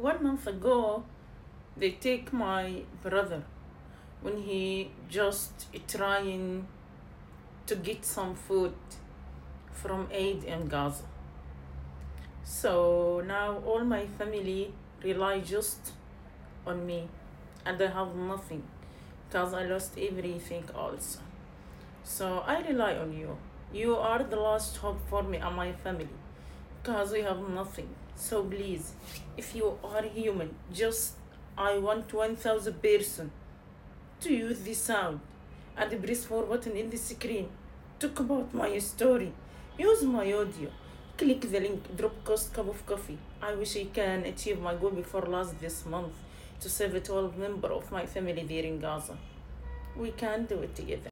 1 month ago, they take my brother when he just trying to get some food from aid in Gaza. So now all my family rely just on me, and I have nothing because I lost everything also. So I rely on you. You are the last hope for me and my family because we have nothing. So please, if you are human, just I want 1,000 person to use the sound and press for button in the screen. Talk about my story. Use my audio. Click the link, drop cost cup of coffee. I wish I can achieve my goal before last this month to save a 12 member of my family there in Gaza. We can do it together.